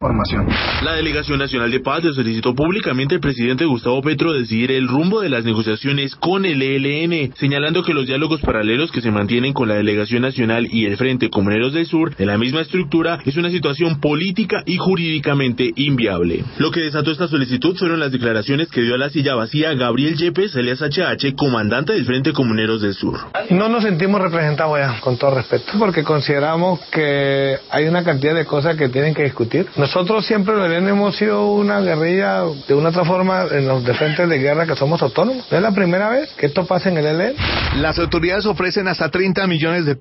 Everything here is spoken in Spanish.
formación. La Delegación Nacional de Paz le solicitó públicamente al presidente Gustavo Petro decidir el rumbo de las negociaciones con el ELN, señalando que los diálogos paralelos que se mantienen con la Delegación Nacional y el Frente Comuneros del Sur de la misma estructura es una situación política y jurídicamente inviable. Lo que desató esta solicitud fueron las declaraciones que dio a la silla vacía Gabriel Yepes, alias HH, comandante del Frente Comuneros del Sur. No nos sentimos representados ya, con todo respeto, porque consideramos que hay una cantidad de cosas que tienen que discutir. Nosotros siempre en el ELN hemos sido una guerrilla de una otra forma en los frentes de guerra que somos autónomos. No es la primera vez que esto pasa en el ELN. Las autoridades ofrecen hasta 30 millones de